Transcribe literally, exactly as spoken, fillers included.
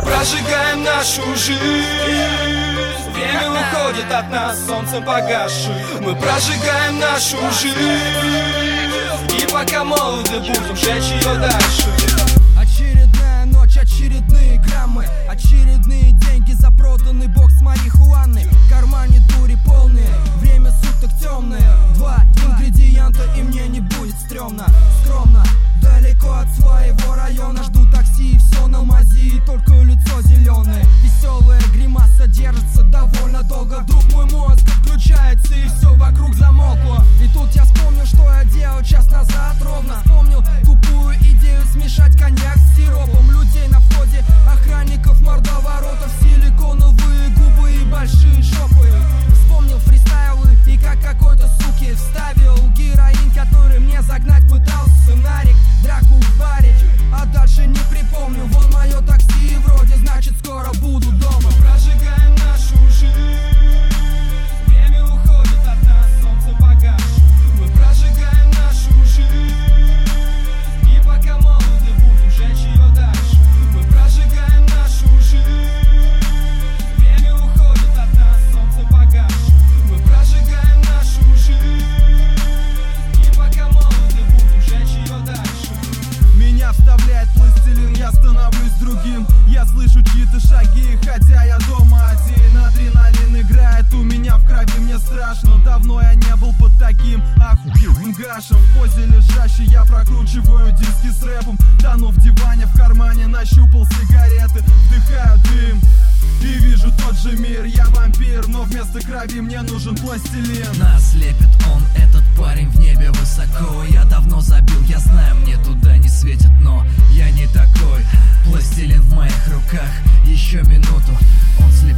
прожигаем нашу жизнь. Время уходит от нас, солнцем погасшим. Мы прожигаем нашу жизнь. И пока молоды, будем жечь ее дальше. Очередная ночь, очередные граммы, очередные деньги за проданный бокс марихуаны. В кармане дури полные, время суток темное. Два ингредиента и мне не будет стрёмно. Скромно, далеко от своего района, жду такси и все на мази, только лицо зеленое. Веселая гримаса держится довольно долго. Вдруг мой мозг отключается и все вокруг замолкло. И тут я вспомнил, что я делал час назад ровно. Вспомнил тупую идею смешать коньяк с сиропом. Людей на входе, охранников, мордоворотов, силиконовые губы и большие жопы. Вспомнил фристайлы и как какой-то суки вставил героин, который мне загнать пытался сценарик. Драку в баре, а дальше не припомню. Вон мое такси вроде, значит скоро буду дома. Прожигаем нашу жизнь. Время уходит от нас, солнце погасшим. Мы прожигаем нашу жизнь. И пока молоды, будем жечь ее дальше. Мы прожигаем нашу жизнь. Время уходит от нас, солнце погасшим. Мы прожигаем нашу жизнь. И пока молоды, будем жечь ее дальше. Меня вставляет пластилин, я становлюсь другим. Я слышу чьи-то шаги, хотя я дома один. Адреналин играет у меня в крови, мне страшно. Давно я не был под таким охуенным гашем. В позе лежащей я прокручиваю диски с рэпом. Тону в диване, в кармане нащупал сигареты. Вдыхаю дым и вижу тот же мир. Я вампир, но вместо крови мне нужен пластилин. Нас лепит он, этот парень в небе высоко. Я давно забил, я знаю, мне туда не светит, но я не такой. Пластилин в моих руках, еще минуту, он слепит.